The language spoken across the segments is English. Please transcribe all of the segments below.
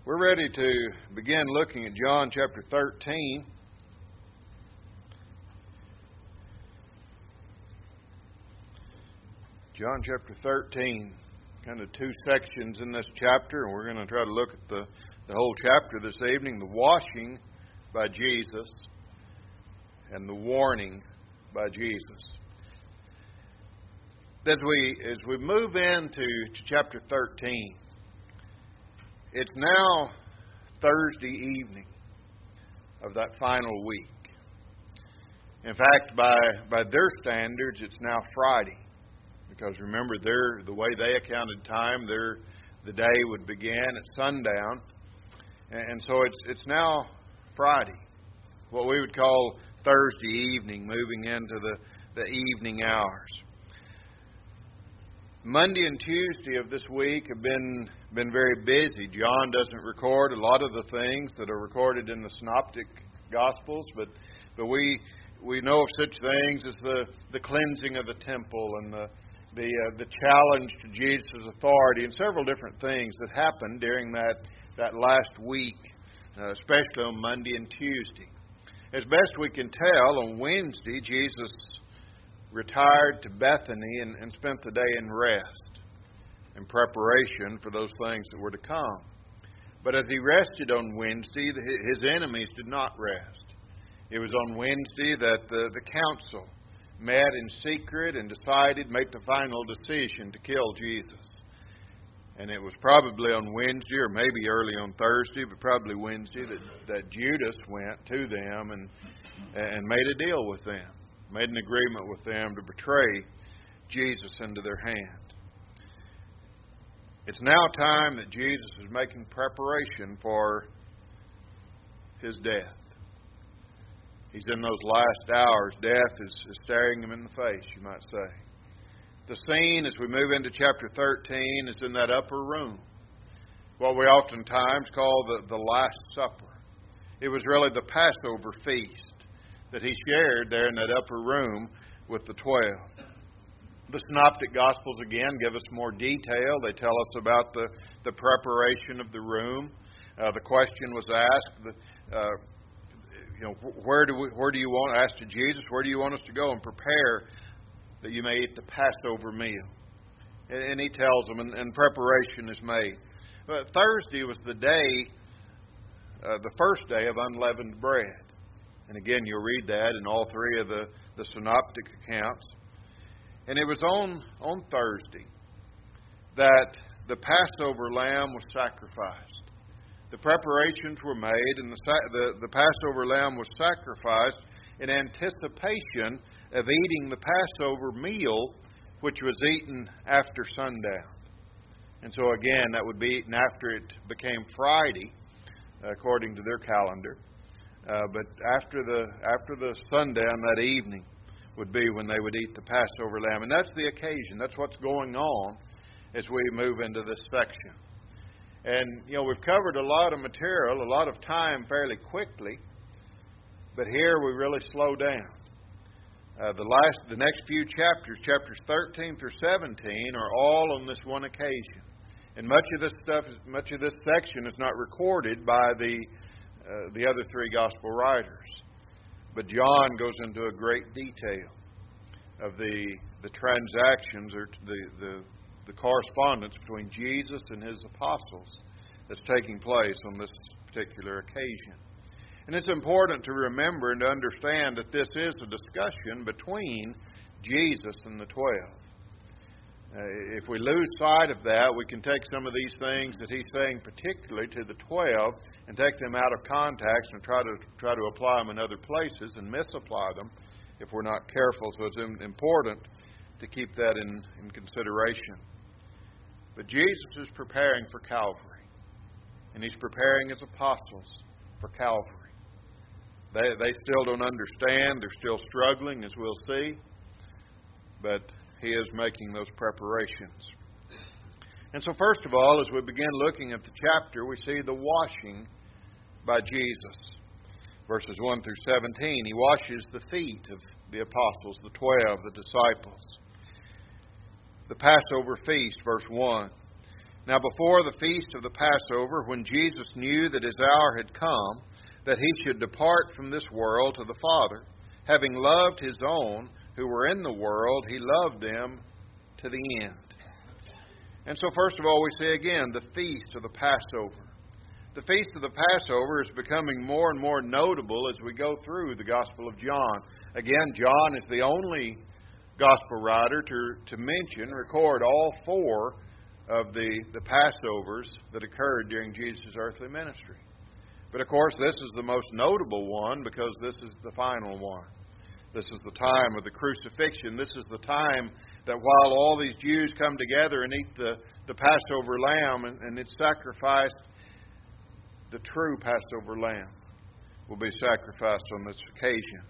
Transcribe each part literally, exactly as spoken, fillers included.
We're ready to begin looking at John chapter thirteen. John chapter thirteen, kind of two sections in this chapter, and we're going to try to look at the, the whole chapter this evening, the washing by Jesus and the warning by Jesus. As we, as we move into to chapter thirteen, it's now Thursday evening of that final week. In fact, by by their standards, it's now Friday. Because remember, their the way they accounted time, their the day would begin at sundown. And so it's it's now Friday, what we would call Thursday evening, moving into the, the evening hours. Monday and Tuesday of this week have been been very busy. John doesn't record a lot of the things that are recorded in the Synoptic Gospels, but but we we know of such things as the, the cleansing of the temple and the the uh, the challenge to Jesus' authority and several different things that happened during that that last week, uh, especially on Monday and Tuesday. As best we can tell, on Wednesday Jesus retired to Bethany and, and spent the day in rest, in preparation for those things that were to come. But as he rested on Wednesday, his enemies did not rest. It was on Wednesday that the, the council met in secret and decided, make the final decision to kill Jesus. And it was probably on Wednesday, or maybe early on Thursday, but probably Wednesday, that, that Judas went to them and and made a deal with them. Made an agreement with them to betray Jesus into their hand. It's now time that Jesus is making preparation for his death. He's in those last hours. Death is, is staring him in the face, you might say. The scene as we move into chapter thirteen is in that upper room, what we oftentimes call the, the Last Supper. It was really the Passover feast that he shared there in that upper room with the twelve. The Synoptic Gospels, again, give us more detail. They tell us about the, the preparation of the room. Uh, the question was asked, the, uh, you know, where do we, where do you want, asked to Jesus, where do you want us to go and prepare that you may eat the Passover meal? And, and he tells them, and, and preparation is made. But Thursday was the day, uh, the first day of unleavened bread. And again, you'll read that in all three of the, the synoptic accounts. And it was on, on Thursday that the Passover lamb was sacrificed. The preparations were made, and the, the, the Passover lamb was sacrificed in anticipation of eating the Passover meal, which was eaten after sundown. And so again, that would be eaten after it became Friday, according to their calendar. Uh, but after the after the sundown that evening would be when they would eat the Passover lamb. And that's the occasion. That's what's going on as we move into this section. And, you know, we've covered a lot of material, a lot of time fairly quickly. But here we really slow down. Uh, the last, the next few chapters, chapters thirteen through seventeen, are all on this one occasion. And much of this stuff, much of this section is not recorded by the Uh, the other three gospel writers. But John goes into a great detail of the the transactions or the, the, the correspondence between Jesus and his apostles that's taking place on this particular occasion. And it's important to remember and to understand that this is a discussion between Jesus and the twelve. Uh, if we lose sight of that, we can take some of these things that he's saying particularly to the twelve and take them out of context and try to try to apply them in other places and misapply them if we're not careful. So it's important to keep that in, in consideration. But Jesus is preparing for Calvary, and he's preparing his apostles for Calvary. They, they still don't understand. They're still struggling, as we'll see. But he is making those preparations. And so first of all, as we begin looking at the chapter, we see the washing by Jesus. Verses one through seventeen, he washes the feet of the apostles, the twelve, the disciples. The Passover feast, verse one. Now before the feast of the Passover, when Jesus knew that his hour had come, that he should depart from this world to the Father, having loved his own who were in the world, he loved them to the end. And so first of all, we see again the feast of the Passover. The feast of the Passover is becoming more and more notable as we go through the Gospel of John. Again, John is the only Gospel writer to, to mention, record all four of the, the Passovers that occurred during Jesus' earthly ministry. But of course, this is the most notable one because this is the final one. This is the time of the crucifixion. This is the time that while all these Jews come together and eat the, the Passover lamb and, and it's sacrificed, the true Passover lamb will be sacrificed on this occasion.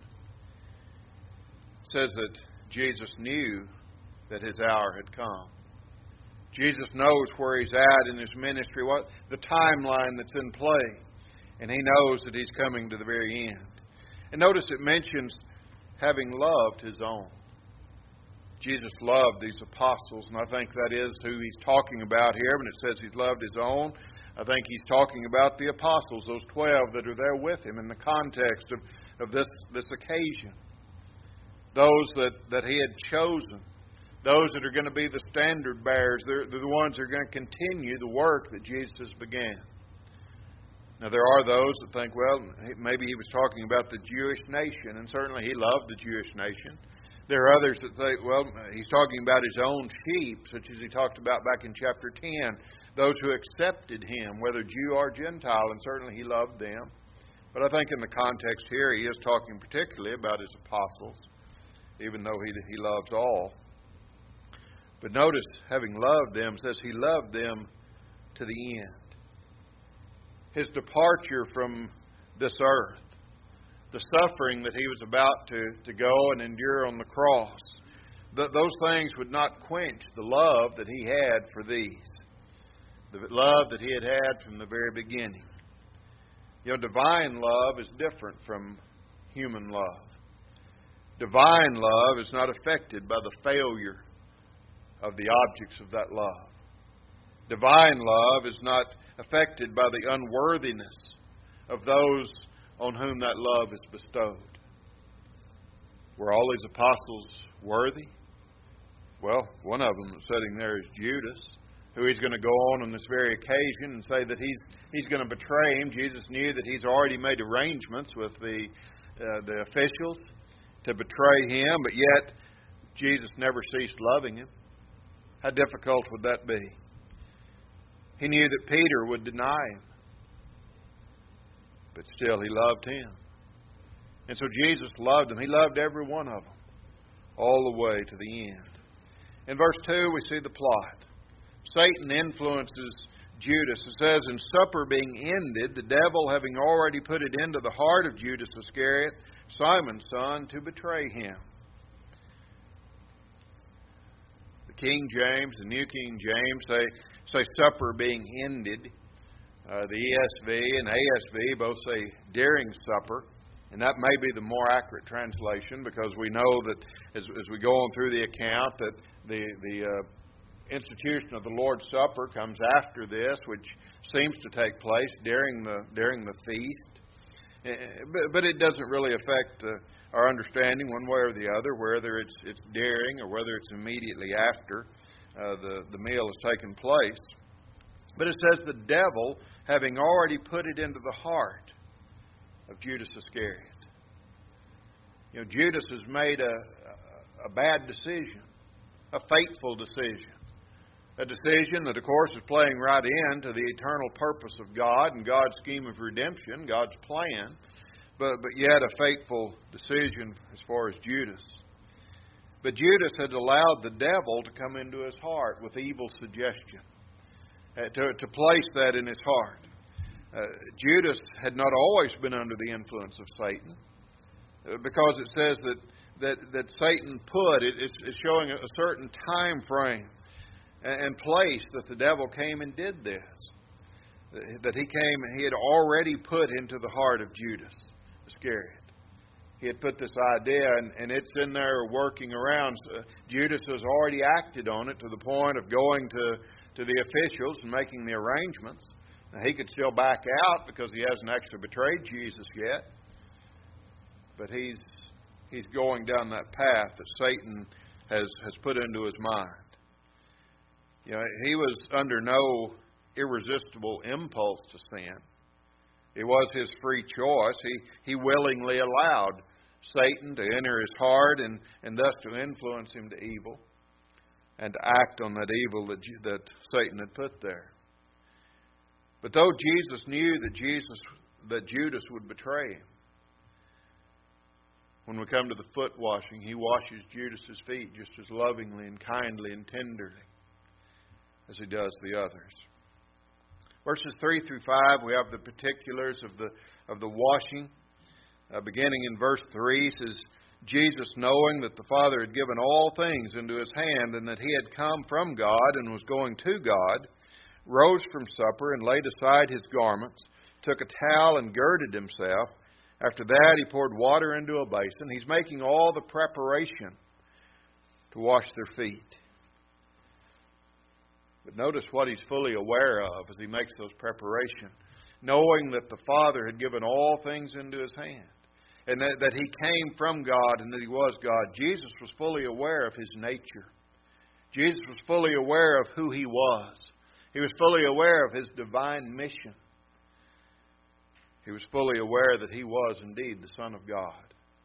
It says that Jesus knew that his hour had come. Jesus knows where he's at in his ministry, what the timeline that's in play, and he knows that he's coming to the very end. And notice it mentions having loved his own. Jesus loved these apostles, and I think that is who he's talking about here when it says he's loved his own. I think he's talking about the apostles, those twelve that are there with him in the context of, of this, this occasion. Those that, that he had chosen. Those that are going to be the standard bearers. They're, they're the ones that are going to continue the work that Jesus began. Now there are those that think, well, maybe he was talking about the Jewish nation, and certainly he loved the Jewish nation. There are others that think, well, he's talking about his own sheep, such as he talked about back in chapter ten. Those who accepted him, whether Jew or Gentile, and certainly he loved them. But I think in the context here, he is talking particularly about his apostles, even though he, he loves all. But notice, having loved them, says he loved them to the end. His departure from this earth, the suffering that he was about to, to go and endure on the cross, th- those things would not quench the love that he had for these. The love that he had had from the very beginning. You know, divine love is different from human love. Divine love is not affected by the failure of the objects of that love. Divine love is not affected by the unworthiness of those on whom that love is bestowed. Were all these apostles worthy? Well, one of them that's sitting there is Judas, who he's going to go on on this very occasion and say that he's he's going to betray him. Jesus knew that he's already made arrangements with the uh, the officials to betray him, but yet Jesus never ceased loving him. How difficult would that be? He knew that Peter would deny him, but still he loved him. And so Jesus loved them. He loved every one of them all the way to the end. In verse two, we see the plot. Satan influences Judas. It says, in supper being ended, the devil having already put it into the heart of Judas Iscariot, Simon's son, to betray him. The King James, the New King James, say, say supper being ended. Uh, the E S V and A S V both say during supper. And that may be the more accurate translation, because we know that as, as we go on through the account that the, the uh, institution of the Lord's Supper comes after this, which seems to take place during the during the feast. But, but it doesn't really affect uh, our understanding one way or the other, whether it's it's during or whether it's immediately after uh, the, the meal has taken place. But it says the devil, having already put it into the heart of Judas Iscariot. You know, Judas has made a, a bad decision, a fateful decision. A decision that, of course, is playing right into the eternal purpose of God and God's scheme of redemption, God's plan, but, but yet a fateful decision as far as Judas. But Judas had allowed the devil to come into his heart with evil suggestion, uh, to, to place that in his heart. Uh, Judas had not always been under the influence of Satan, uh, because it says that, that, that Satan put, it, it's, it's showing a, a certain time frame and place that the devil came and did this. That he came and he had already put into the heart of Judas Iscariot. He had put this idea, and, and it's in there working around. Uh, Judas has already acted on it to the point of going to, to the officials and making the arrangements. Now, he could still back out because he hasn't actually betrayed Jesus yet. But he's he's going down that path that Satan has, has put into his mind. You know, he was under no irresistible impulse to sin. It was his free choice. He, he willingly allowed Satan to enter his heart and, and thus to influence him to evil and to act on that evil that, that Satan had put there. But though Jesus knew that Jesus that Judas would betray him, when we come to the foot washing, he washes Judas's feet just as lovingly and kindly and tenderly as he does the others. Verses three through five, we have the particulars of the of the washing. Uh, beginning in verse three, says, Jesus, knowing that the Father had given all things into his hand, and that he had come from God and was going to God, rose from supper and laid aside his garments, took a towel and girded himself. After that, he poured water into a basin. He's making all the preparation to wash their feet. But notice what he's fully aware of as he makes those preparations. Knowing that the Father had given all things into his hand. And that, that he came from God and that he was God. Jesus was fully aware of his nature. Jesus was fully aware of who he was. He was fully aware of his divine mission. He was fully aware that he was indeed the Son of God.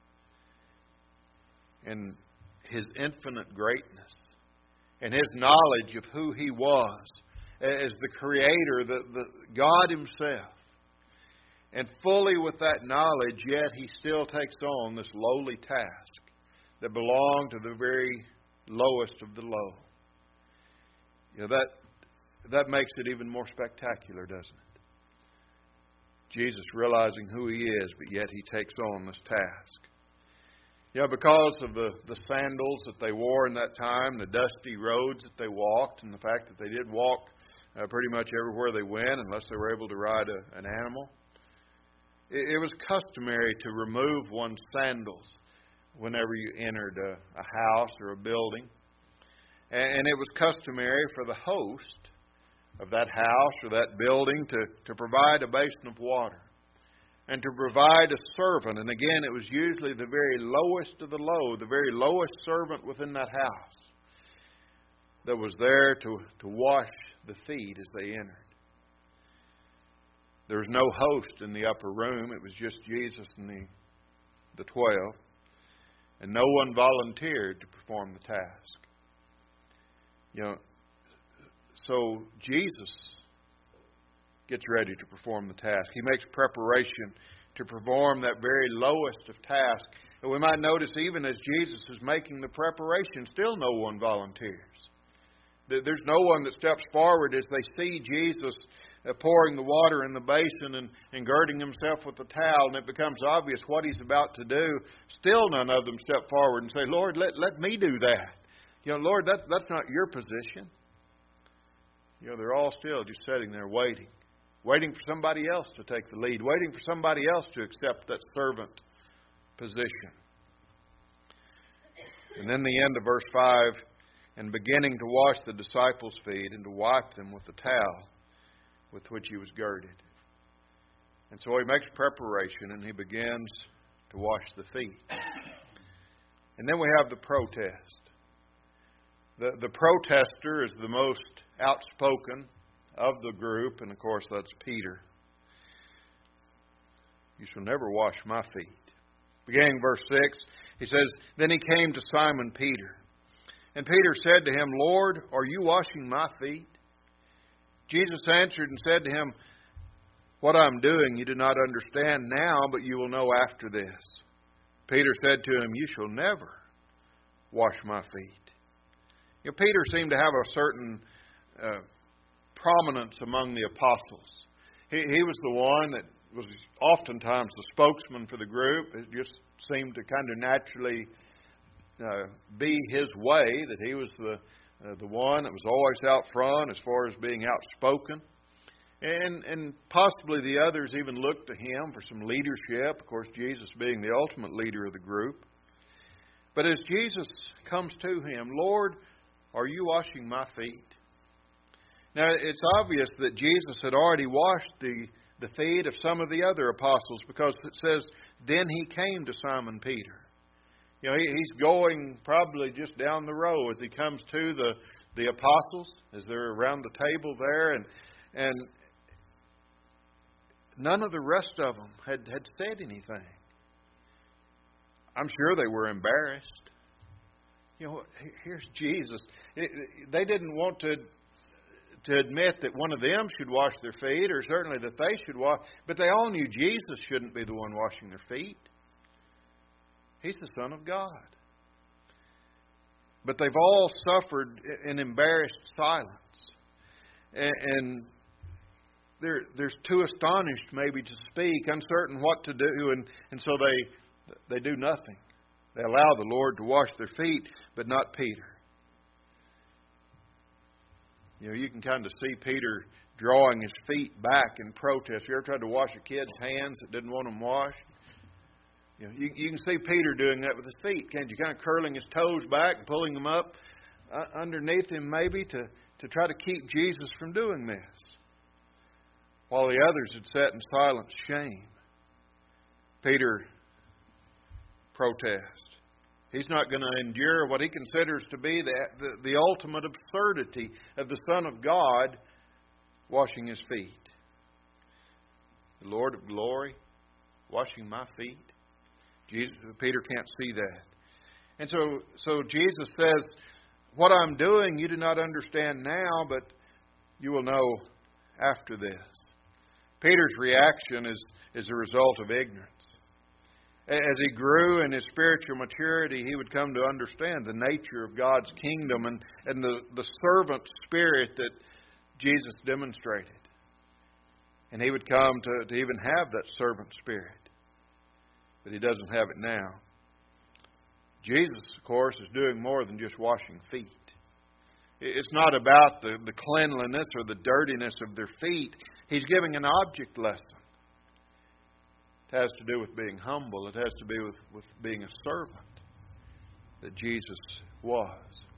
And his infinite greatness and his knowledge of who he was as the Creator, the, the God himself. And fully with that knowledge, yet he still takes on this lowly task that belonged to the very lowest of the low. You know, that, that makes it even more spectacular, doesn't it? Jesus realizing who he is, but yet he takes on this task. You know, because of the, the sandals that they wore in that time, the dusty roads that they walked, and the fact that they did walk uh, pretty much everywhere they went, unless they were able to ride a, an animal, it, it was customary to remove one's sandals whenever you entered a, a house or a building. And, and it was customary for the host of that house or that building to, to provide a basin of water and to provide a servant. And again, it was usually the very lowest of the low, the very lowest servant within that house that was there to, to wash the feet as they entered. There was no host in the upper room. It was just Jesus and the, the twelve. And no one volunteered to perform the task. You know, so Jesus gets ready to perform the task. He makes preparation to perform that very lowest of tasks. And we might notice even as Jesus is making the preparation, still no one volunteers. There's no one that steps forward as they see Jesus pouring the water in the basin and, and girding himself with the towel, and it becomes obvious what he's about to do. Still none of them step forward and say, Lord, let, let me do that. You know, Lord, that, that's not your position. You know, they're all still just sitting there waiting. Waiting for somebody else to take the lead. Waiting for somebody else to accept that servant position. And then the end of verse five, and beginning to wash the disciples' feet and to wipe them with the towel with which he was girded. And so he makes preparation and he begins to wash the feet. And then we have the protest. The, the protester is the most outspoken of the group, and of course that's Peter. You shall never wash my feet. Beginning verse six, he says, Then he came to Simon Peter. And Peter said to him, Lord, are you washing my feet? Jesus answered and said to him, What I am doing you do not understand now, but you will know after this. Peter said to him, You shall never wash my feet. You know, Peter seemed to have a certain uh, prominence among the apostles. He, he was the one that was oftentimes the spokesman for the group. It just seemed to kind of naturally uh, be his way, that he was the uh, the one that was always out front as far as being outspoken. And, and possibly the others even looked to him for some leadership, of course Jesus being the ultimate leader of the group. But as Jesus comes to him, Lord, are you washing my feet? Now, it's obvious that Jesus had already washed the, the feet of some of the other apostles, because it says, then he came to Simon Peter. You know, he, he's going probably just down the row as he comes to the, the apostles, as they're around the table there, and and none of the rest of them had, had said anything. I'm sure they were embarrassed. You know, here's Jesus. It, they didn't want to to admit that one of them should wash their feet, or certainly that they should wash, but they all knew Jesus shouldn't be the one washing their feet. He's the Son of God. But they've all suffered an embarrassed silence. And they're, they're too astonished maybe to speak, uncertain what to do, and, and so they they do nothing. They allow the Lord to wash their feet, but not Peter. You know, you can kind of see Peter drawing his feet back in protest. You ever tried to wash a kid's hands that didn't want them washed? You know, you, you can see Peter doing that with his feet, can't you? Kind of curling his toes back and pulling them up uh, underneath him maybe to, to try to keep Jesus from doing this. While the others had sat in silent shame, Peter protests. He's not going to endure what he considers to be the, the, the ultimate absurdity of the Son of God washing his feet. The Lord of glory washing my feet. Jesus, Peter can't see that. And so, so Jesus says, what I'm doing you do not understand now, but you will know after this. Peter's reaction is, is a result of ignorance. As he grew in his spiritual maturity, he would come to understand the nature of God's kingdom and, and the, the servant spirit that Jesus demonstrated. And he would come to, to even have that servant spirit. But he doesn't have it now. Jesus, of course, is doing more than just washing feet. It's not about the, the cleanliness or the dirtiness of their feet. He's giving an object lesson. It has to do with being humble. It has to do with, with being a servant that Jesus was.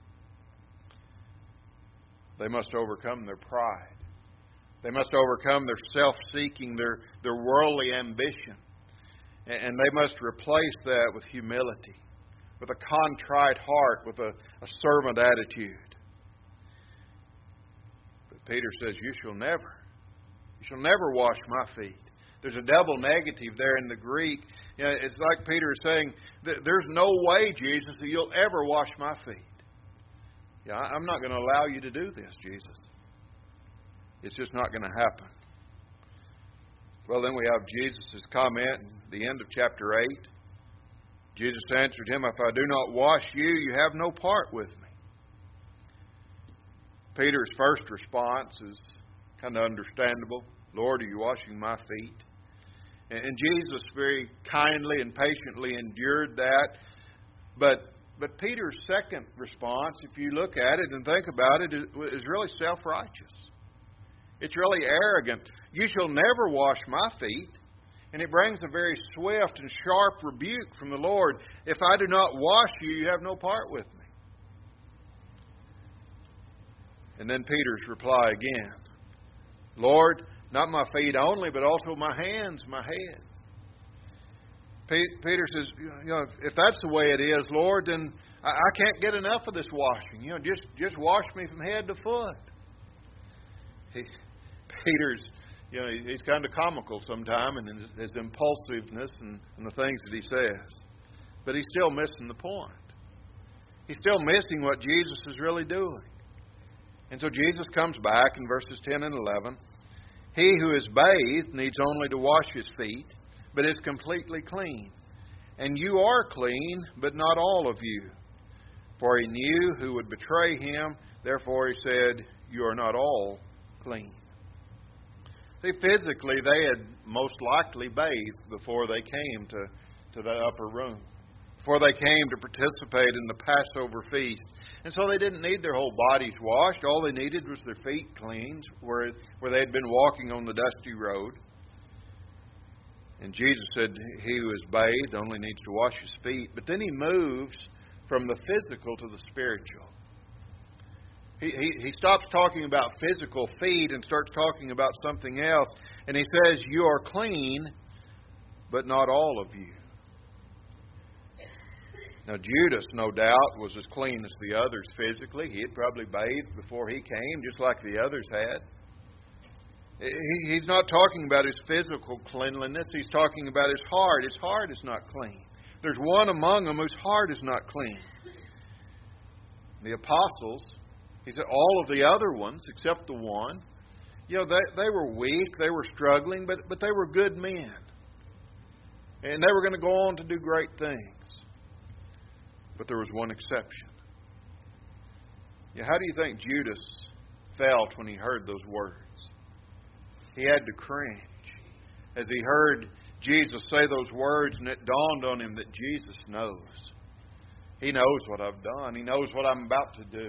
They must overcome their pride. They must overcome their self-seeking, their, their worldly ambition. And they must replace that with humility, with a contrite heart, with a, a servant attitude. But Peter says, you shall never, you shall never wash my feet. There's a double negative there in the Greek. You know, it's like Peter is saying, there's no way, Jesus, that you'll ever wash my feet. Yeah, I'm not going to allow you to do this, Jesus. It's just not going to happen. Well, then we have Jesus' comment in the end of chapter eight. Jesus answered him, if I do not wash you, you have no part with me. Peter's first response is kind of understandable. Lord, are you washing my feet? And Jesus very kindly and patiently endured that. But but Peter's second response, if you look at it and think about it, is really self-righteous. It's really arrogant. You shall never wash my feet. And it brings a very swift and sharp rebuke from the Lord. If I do not wash you, you have no part with me. And then Peter's reply again. Lord, not my feet only, but also my hands, my head. Peter says, you know, if that's the way it is, Lord, then I can't get enough of this washing. You know, just, just wash me from head to foot. He, Peter's, you know, he's kind of comical sometimes in his, his impulsiveness and, and the things that he says. But he's still missing the point. He's still missing what Jesus is really doing. And so Jesus comes back in verses ten and eleven. He who is bathed needs only to wash his feet, but is completely clean. And you are clean, but not all of you. For he knew who would betray him, therefore he said, you are not all clean. See, physically, they had most likely bathed before they came to, to the upper room, before they came to participate in the Passover feast. And so they didn't need their whole bodies washed. All they needed was their feet cleaned, where, where they had been walking on the dusty road. And Jesus said, he who is bathed only needs to wash his feet. But then he moves from the physical to the spiritual. He, he, he stops talking about physical feet and starts talking about something else. And he says, you are clean, but not all of you. Now, Judas, no doubt, was as clean as the others physically. He had probably bathed before he came, just like the others had. He, he's not talking about his physical cleanliness. He's talking about his heart. His heart is not clean. There's one among them whose heart is not clean. The apostles, he said, all of the other ones, except the one, you know, they, they were weak, they were struggling, but, but they were good men. And they were going to go on to do great things. But there was one exception. You know, how do you think Judas felt when he heard those words? He had to cringe as he heard Jesus say those words, and it dawned on him that Jesus knows. He knows what I've done. He knows what I'm about to do.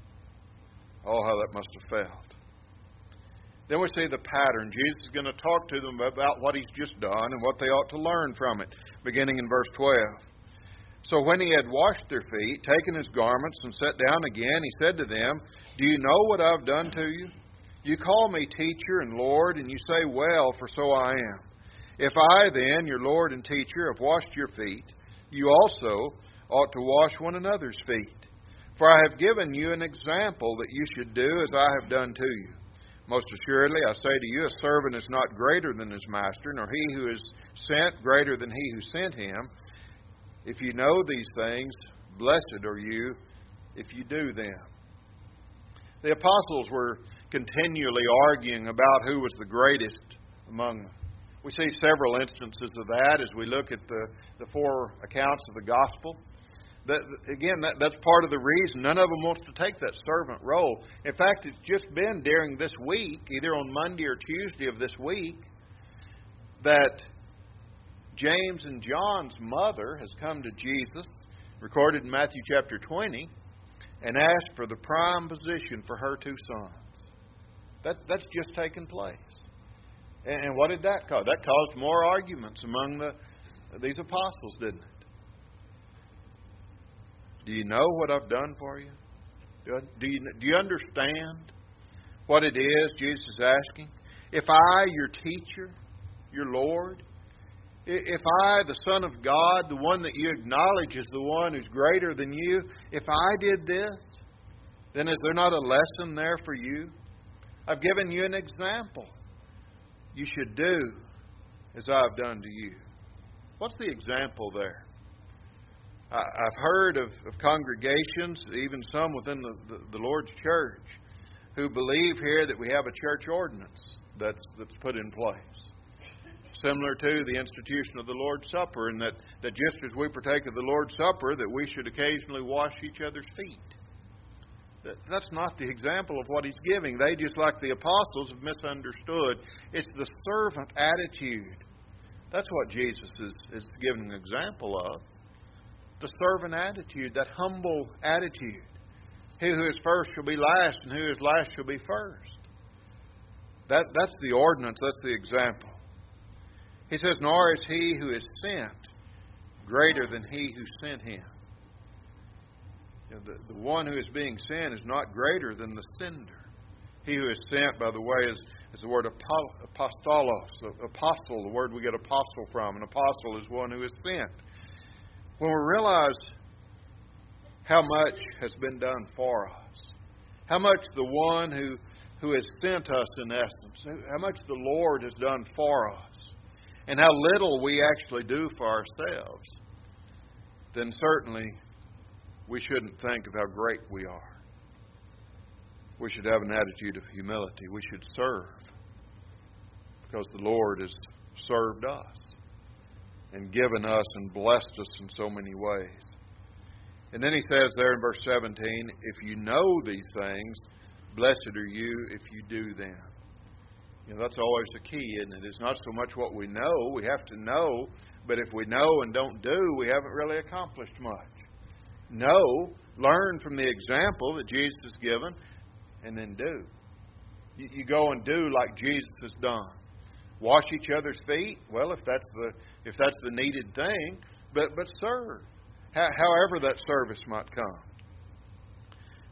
Oh, how that must have felt. Then we see the pattern. Jesus is going to talk to them about what He's just done and what they ought to learn from it, beginning in verse twelve. So when He had washed their feet, taken His garments, and sat down again, He said to them, do you know what I've done to you? You call me teacher and Lord, and you say, well, for so I am. If I then, your Lord and teacher, have washed your feet, you also ought to wash one another's feet. For I have given you an example that you should do as I have done to you. Most assuredly, I say to you, a servant is not greater than his master, nor he who is sent greater than he who sent him. If you know these things, blessed are you if you do them. The apostles were continually arguing about who was the greatest among them. We see several instances of that as we look at the, the four accounts of the gospel. That, again, that, that's part of the reason none of them wants to take that servant role. In fact, it's just been during this week, either on Monday or Tuesday of this week, that James and John's mother has come to Jesus, recorded in Matthew chapter twenty, and asked for the prime position for her two sons. That, that's just taken place. And, and what did that cause? That caused more arguments among the these apostles, didn't it? Do you know what I've done for you? Do you, do you understand what it is Jesus is asking? If I, your teacher, your Lord, if I, the Son of God, the one that you acknowledge as the one who's greater than you, if I did this, then is there not a lesson there for you? I've given you an example. You should do as I've done to you. What's the example there? I've heard of, of congregations, even some within the, the, the Lord's church, who believe here that we have a church ordinance that's, that's put in place. Similar to the institution of the Lord's Supper, and that, that just as we partake of the Lord's Supper, that we should occasionally wash each other's feet. That, that's not the example of what He's giving. They, just like the apostles, have misunderstood. It's the servant attitude. That's what Jesus is, is giving an example of. The servant attitude, that humble attitude. He who is first shall be last, and who is last shall be first. That, that's the ordinance, that's the example. He says, nor is he who is sent greater than he who sent him. You know, the, the one who is being sent is not greater than the sender. He who is sent, by the way, is, is the word apostolos, apostle, the word we get apostle from. An apostle is one who is sent. When we realize how much has been done for us, how much the one who, who has sent us, in essence, how much the Lord has done for us, and how little we actually do for ourselves, then certainly we shouldn't think of how great we are. We should have an attitude of humility. We should serve, because the Lord has served us and given us and blessed us in so many ways. And then he says there in verse seventeen, if you know these things, blessed are you if you do them. You know, that's always the key, isn't it? It's not so much what we know. We have to know, but if we know and don't do, we haven't really accomplished much. Know, learn from the example that Jesus has given, and then do. You, you go and do like Jesus has done. Wash each other's feet. Well, if that's the if that's the needed thing, but but serve, however that service might come.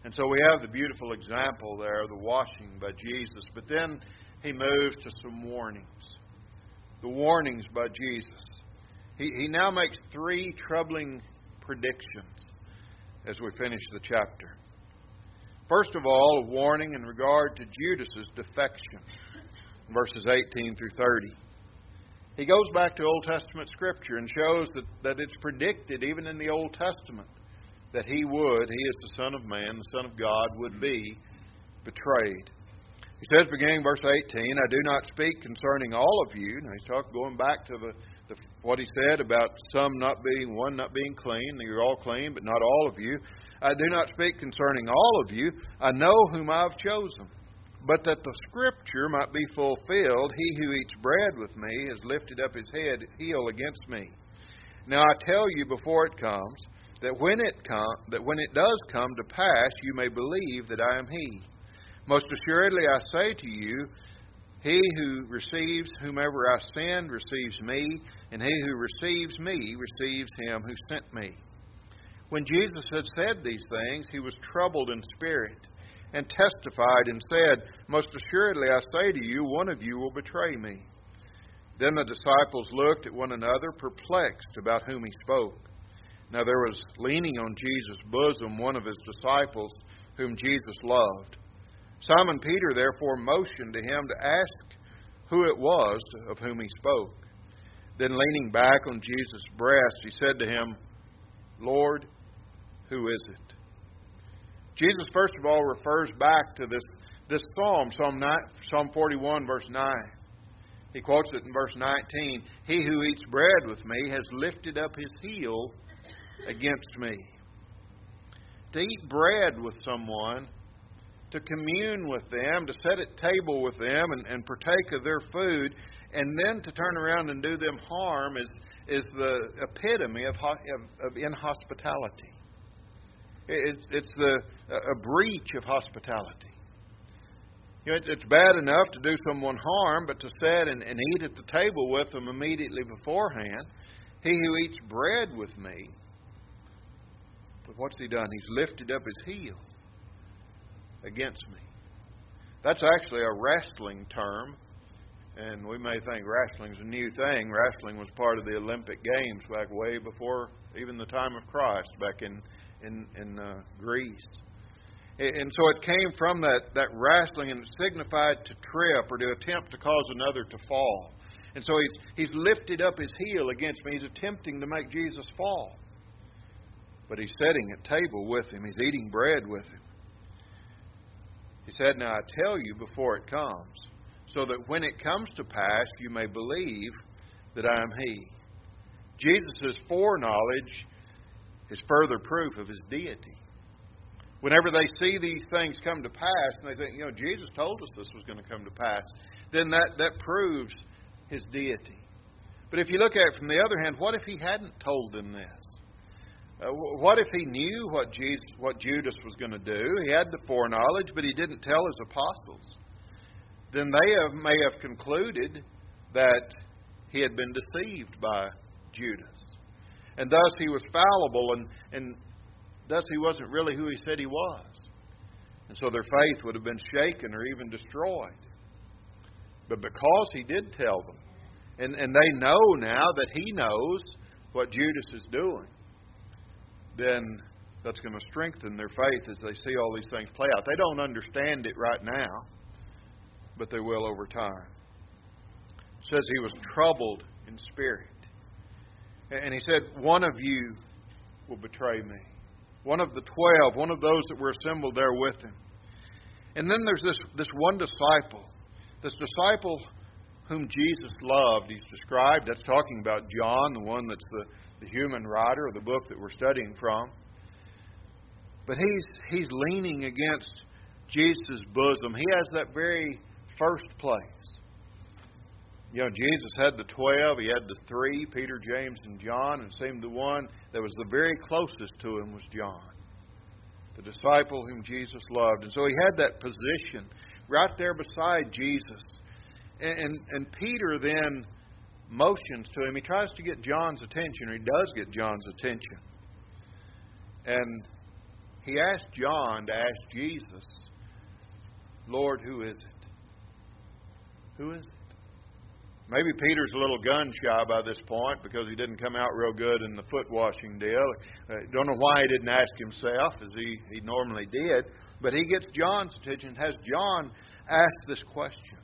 And so we have the beautiful example there, the washing by Jesus. But then he moves to some warnings. The warnings by Jesus. He, he now makes three troubling predictions as we finish the chapter. First of all, a warning in regard to Judas's defection. Verses eighteen through thirty. He goes back to Old Testament Scripture and shows that, that it's predicted even in the Old Testament that he would, he is the Son of Man, the Son of God, would be betrayed. He says, beginning verse eighteen, I do not speak concerning all of you. Now he's talking, going back to the, the what he said about some not being, one not being clean. You're all clean, but not all of you. I do not speak concerning all of you. I know whom I've chosen. But that the Scripture might be fulfilled, he who eats bread with me has lifted up his head, heel against me. Now I tell you before it comes, that when it come, that when it does come to pass, you may believe that I am he. Most assuredly I say to you, he who receives whomever I send receives me, and he who receives me receives him who sent me. When Jesus had said these things, he was troubled in spirit, and testified and said, Most assuredly I say to you, one of you will betray me. Then the disciples looked at one another, perplexed about whom he spoke. Now there was leaning on Jesus' bosom one of his disciples, whom Jesus loved. Simon Peter therefore motioned to him to ask who it was of whom he spoke. Then leaning back on Jesus' breast, he said to him, Lord, who is it? Jesus, first of all, refers back to this, this psalm, Psalm, nine, Psalm forty-one, verse nine. He quotes it in verse nineteen. He who eats bread with me has lifted up his heel against me. To eat bread with someone, to commune with them, to sit at table with them and, and partake of their food, and then to turn around and do them harm is, is the epitome of, of, of inhospitality. It's, it's the, a breach of hospitality. You know, it's bad enough to do someone harm, but to sit and, and eat at the table with them immediately beforehand. He who eats bread with me, but what's he done? He's lifted up his heel against me. That's actually a wrestling term, and we may think wrestling's a new thing. Wrestling was part of the Olympic Games back way before even the time of Christ, back in in, in uh, Greece. And so it came from that, that wrestling, and it signified to trip or to attempt to cause another to fall. And so he's, he's lifted up his heel against me. He's attempting to make Jesus fall. But he's sitting at table with him. He's eating bread with him. He said, Now I tell you before it comes, so that when it comes to pass, you may believe that I am he. Jesus' foreknowledge is further proof of his deity. Whenever they see these things come to pass, and they think, you know, Jesus told us this was going to come to pass, then that, that proves his deity. But if you look at it from the other hand, what if he hadn't told them this? Uh, what if he knew what Jesus, what Judas was going to do? He had the foreknowledge, but he didn't tell his apostles. Then they have, may have concluded that he had been deceived by Judas. And thus he was fallible, and, and thus he wasn't really who he said he was. And so their faith would have been shaken or even destroyed. But because he did tell them, and, and they know now that he knows what Judas is doing, then that's going to strengthen their faith as they see all these things play out. They don't understand it right now, but they will over time. It says he was troubled in spirit. And he said, one of you will betray me. One of the twelve, one of those that were assembled there with him. And then there's this, this one disciple. This disciple whom Jesus loved, he's described. That's talking about John, the one that's the, the human writer of the book that we're studying from. But he's, he's leaning against Jesus' bosom. He has that very first place. You know, Jesus had the twelve. He had the three, Peter, James, and John. And it seemed the one that was the very closest to him was John, the disciple whom Jesus loved. And so he had that position right there beside Jesus. And, and, and Peter then motions to him. He tries to get John's attention, or he does get John's attention. And he asked John to ask Jesus, Lord, who is it? Who is it? Maybe Peter's a little gun-shy by this point because he didn't come out real good in the foot-washing deal. Uh, don't know why he didn't ask himself as he, he normally did. But he gets John's attention, has John ask this question.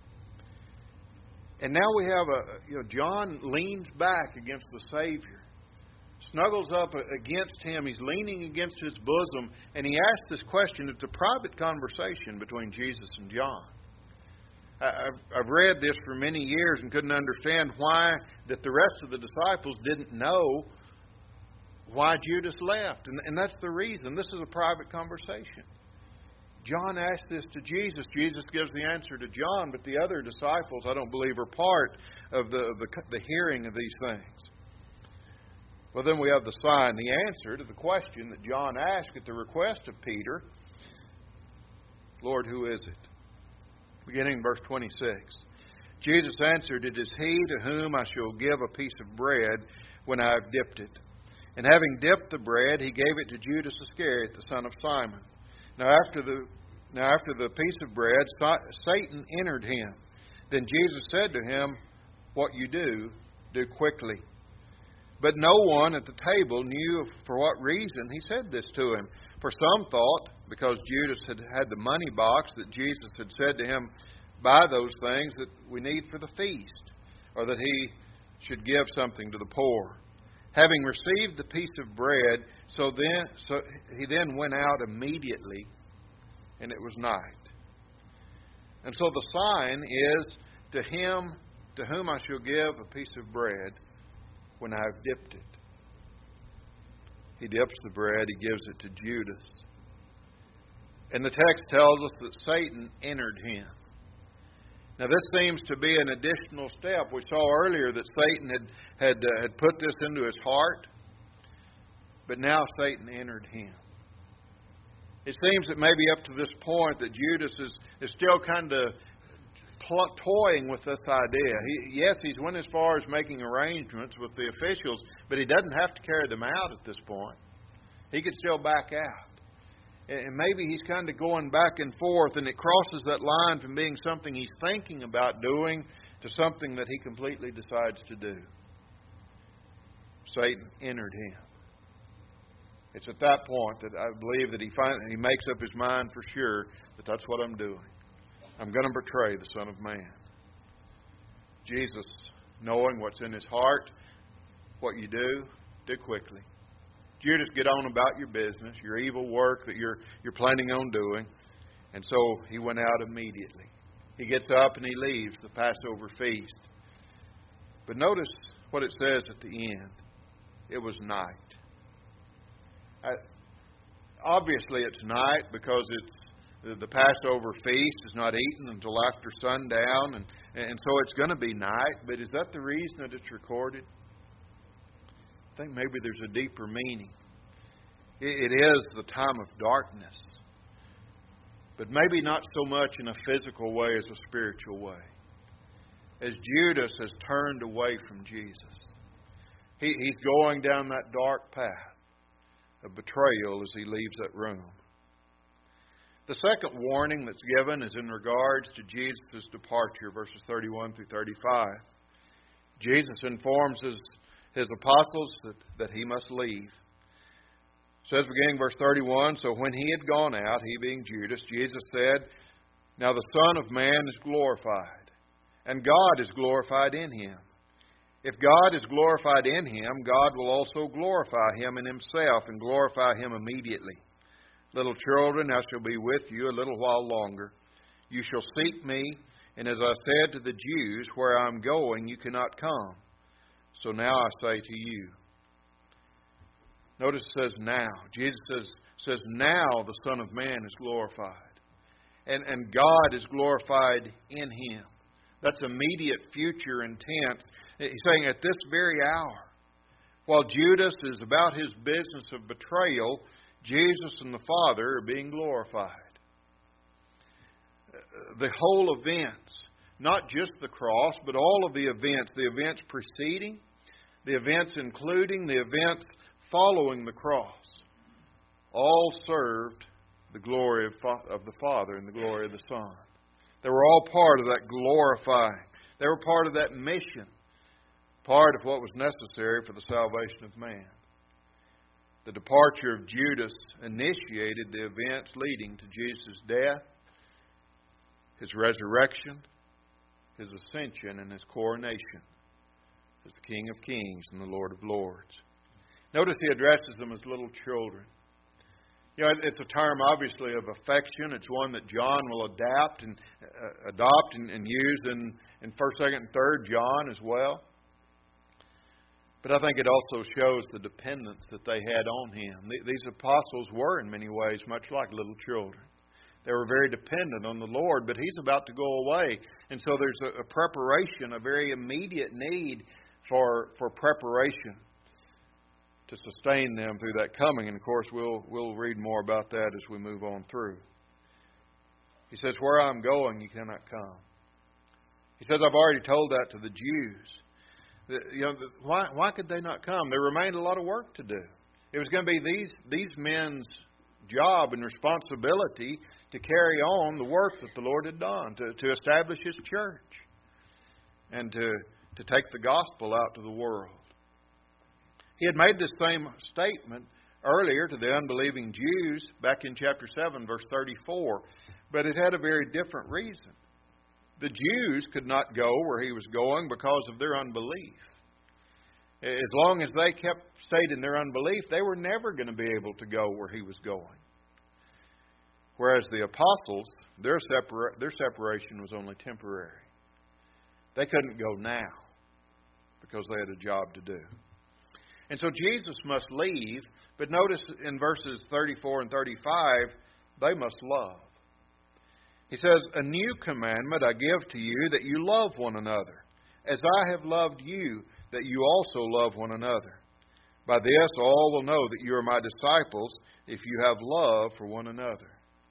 And now we have a, you know, John leans back against the Savior, snuggles up against him. He's leaning against his bosom, and he asks this question. It's a private conversation between Jesus and John. I've, I've read this for many years and couldn't understand why that the rest of the disciples didn't know why Judas left. And, and that's the reason. This is a private conversation. John asked this to Jesus. Jesus gives the answer to John, but the other disciples, I don't believe, are part of the, of the, the hearing of these things. Well, then we have the sign, the answer to the question that John asked at the request of Peter. Lord, who is it? Beginning in verse twenty-six. Jesus answered, It is he to whom I shall give a piece of bread when I have dipped it. And having dipped the bread, he gave it to Judas Iscariot, the son of Simon. Now after the now after the piece of bread, Satan entered him. Then Jesus said to him, What you do, do quickly. But no one at the table knew for what reason he said this to him. For some thought, because Judas had had the money box, that Jesus had said to him, Buy those things that we need for the feast, or that he should give something to the poor. Having received the piece of bread, so then so he then went out immediately, and it was night. And so the sign is, to him to whom I shall give a piece of bread when I have dipped it. He dips the bread, he gives it to Judas. And the text tells us that Satan entered him. Now this seems to be an additional step. We saw earlier that Satan had, had, uh, had put this into his heart, but now Satan entered him. It seems that maybe up to this point that Judas is, is still kind of pl- toying with this idea. He, yes, he's went as far as making arrangements with the officials, but he doesn't have to carry them out at this point. He could still back out. And maybe he's kind of going back and forth, and it crosses that line from being something he's thinking about doing to something that he completely decides to do. Satan entered him. It's at that point that I believe that he finally, he makes up his mind for sure that that's what I'm doing. I'm going to betray the Son of Man. Jesus, knowing what's in his heart, what you do, do quickly. Judas, get on about your business, your evil work that you're you're planning on doing. And so he went out immediately. He gets up and he leaves the Passover feast. But notice what it says at the end. It was night. I, obviously it's night because it's the, the Passover feast is not eaten until after sundown, and, and so it's going to be night. But is that the reason that it's recorded? I think maybe there's a deeper meaning. It is the time of darkness, but maybe not so much in a physical way as a spiritual way. As Judas has turned away from Jesus, he, he's going down that dark path of betrayal as he leaves that room. The second warning that's given is in regards to Jesus' departure, verses thirty-one through thirty-five. Jesus informs his His apostles that, that he must leave. It says beginning verse thirty-one, So when he had gone out, he being Judas, Jesus said, Now the Son of Man is glorified, and God is glorified in him. If God is glorified in him, God will also glorify him in himself, and glorify him immediately. Little children, I shall be with you a little while longer. You shall seek me, and as I said to the Jews, where I am going, you cannot come. So now I say to you. Notice it says now. Jesus says, says now the Son of Man is glorified. And, and God is glorified in him. That's immediate future intense. He's saying at this very hour, while Judas is about his business of betrayal, Jesus and the Father are being glorified. The whole events, not just the cross, but all of the events, the events preceding, the events including, the events following the cross, all served the glory of, of the Father and the glory of the Son. They were all part of that glorifying. They were part of that mission, part of what was necessary for the salvation of man. The departure of Judas initiated the events leading to Jesus' death, His resurrection, His ascension, and His coronation as the King of Kings and the Lord of Lords. Notice He addresses them as little children. You know, it's a term, obviously, of affection. It's one that John will adapt and uh, adopt and, and use in, in First, Second, and Third John as well. But I think it also shows the dependence that they had on Him. These apostles were, in many ways, much like little children. They were very dependent on the Lord, but He's about to go away. And so there's a, a preparation, a very immediate need for, for preparation to sustain them through that coming. And of course, we'll we'll read more about that as we move on through. He says, "Where I'm going, you cannot come." He says, "I've already told that to the Jews." The, you know, the, why why could they not come? There remained a lot of work to do. It was going to be these these men's job and responsibility to carry on the work that the Lord had done, to, to establish His church, and to to take the gospel out to the world. He had made this same statement earlier to the unbelieving Jews back in chapter seven, verse thirty-four, but it had a very different reason. The Jews could not go where He was going because of their unbelief. As long as they kept stayed in their unbelief, they were never going to be able to go where He was going. Whereas the apostles, their separa- their separation was only temporary. They couldn't go now because they had a job to do. And so Jesus must leave, but notice in verses thirty-four and thirty-five, they must love. He says, "A new commandment I give to you, that you love one another, as I have loved you, that you also love one another. By this all will know that you are my disciples, if you have love for one another."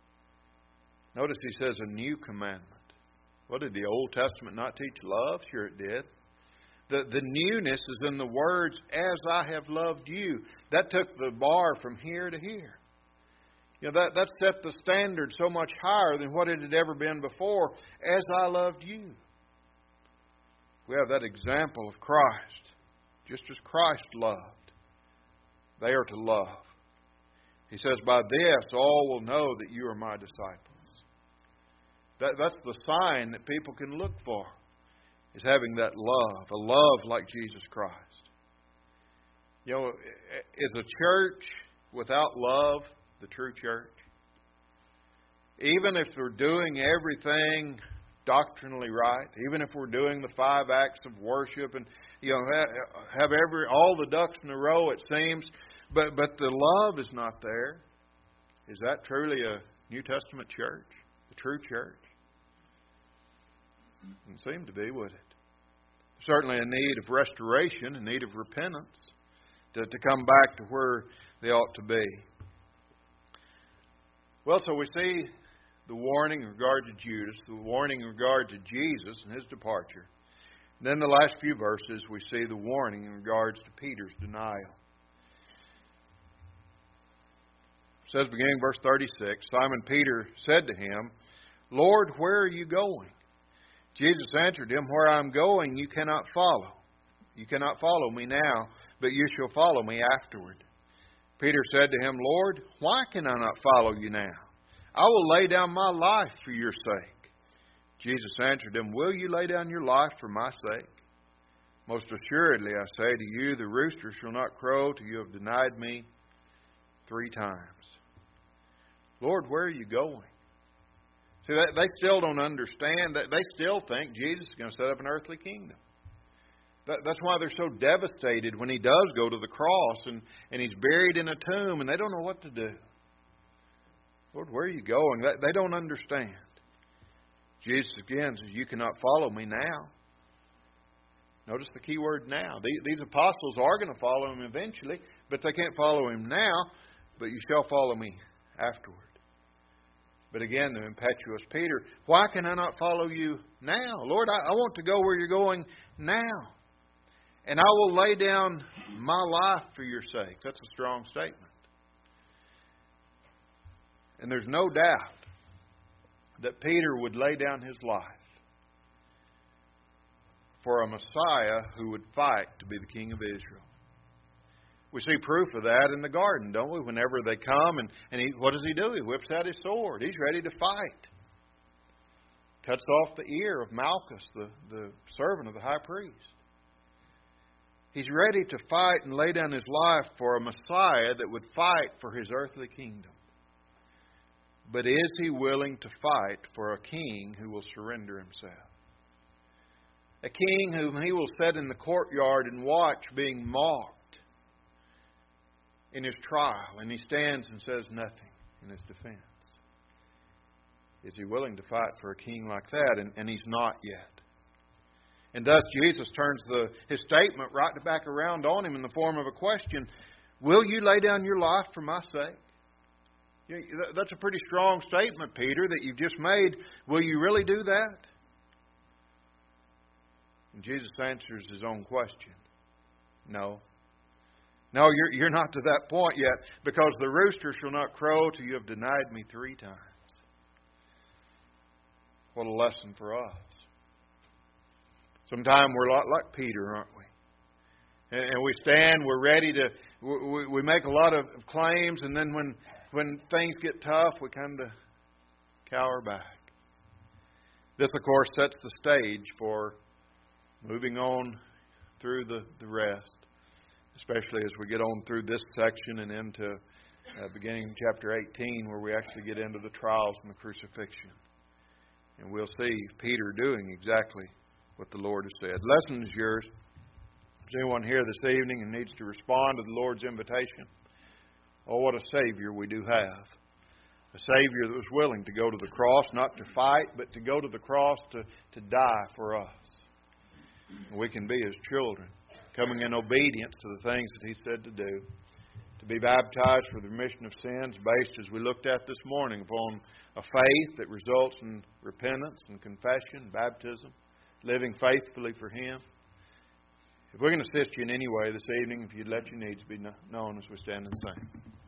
Notice He says, a new commandment. What, did the Old Testament not teach love? Sure it did. The, the newness is in the words, "as I have loved you." That took the bar from here to here. You know, that, that set the standard so much higher than what it had ever been before. As I loved you. We have that example of Christ. Just as Christ loved, they are to love. He says, "By this all will know that you are my disciples." That, that's the sign that people can look for, is having that love, a love like Jesus Christ. You know, is a church without love the true church? Even if we're doing everything doctrinally right, even if we're doing the five acts of worship and, you know, have every all the ducks in a row, it seems, but but the love is not there, is that truly a New Testament church, the true church? It doesn't seem to be, would it? Certainly a need of restoration, a need of repentance to, to come back to where they ought to be. Well, so we see the warning in regard to Judas, the warning in regard to Jesus and His departure. And then the last few verses, we see the warning in regards to Peter's denial. It says, beginning verse thirty-six, "Simon Peter said to Him, 'Lord, where are you going?' Jesus answered him, 'Where I am going, you cannot follow. You cannot follow me now, but you shall follow me afterward.' Peter said to Him, 'Lord, why can I not follow you now? I will lay down my life for your sake.' Jesus answered him, 'Will you lay down your life for my sake? Most assuredly, I say to you, the rooster shall not crow till you have denied me three times.'" Lord, where are you going? See, they still don't understand. They still think Jesus is going to set up an earthly kingdom. That's why they're so devastated when He does go to the cross and, and He's buried in a tomb and they don't know what to do. Lord, where are you going? They don't understand. Jesus again says, "You cannot follow me now." Notice the key word now. These apostles are going to follow Him eventually, but they can't follow Him now, but you shall follow me afterward. But again, the impetuous Peter, "Why can I not follow you now? Lord, I, I want to go where you're going now. And I will lay down my life for your sake." That's a strong statement. And there's no doubt that Peter would lay down his life for a Messiah who would fight to be the King of Israel. We see proof of that in the garden, don't we? Whenever they come, and, and he, what does he do? He whips out his sword. He's ready to fight. Cuts off the ear of Malchus, the, the servant of the high priest. He's ready to fight and lay down his life for a Messiah that would fight for his earthly kingdom. But is he willing to fight for a king who will surrender himself? A king whom he will sit in the courtyard and watch being mocked in his trial, and he stands and says nothing in his defense. Is he willing to fight for a king like that? And, and he's not yet. And thus Jesus turns the, his statement right back around on him in the form of a question. Will you lay down your life for my sake? You know, that's a pretty strong statement, Peter, that you've just made. Will you really do that? And Jesus answers his own question. No. No, you're, you're not to that point yet, because the rooster shall not crow till you have denied me three times. What a lesson for us. Sometimes we're a lot like Peter, aren't we? And we stand, we're ready to, we, we make a lot of claims, and then when, when things get tough, we kind of cower back. This, of course, sets the stage for moving on through the, the rest, especially as we get on through this section and into uh, beginning chapter eighteen, where we actually get into the trials and the crucifixion. And we'll see Peter doing exactly what the Lord has said. The lesson is yours. Is anyone here this evening and needs to respond to the Lord's invitation? Oh, what a Savior we do have. A Savior that was willing to go to the cross, not to fight, but to go to the cross to, to die for us. And we can be His children, coming in obedience to the things that He said to do. To be baptized for the remission of sins, based, as we looked at this morning, upon a faith that results in repentance and confession, baptism, living faithfully for Him. If we're going to assist you in any way this evening, if you'd let your needs be known as we stand and sing.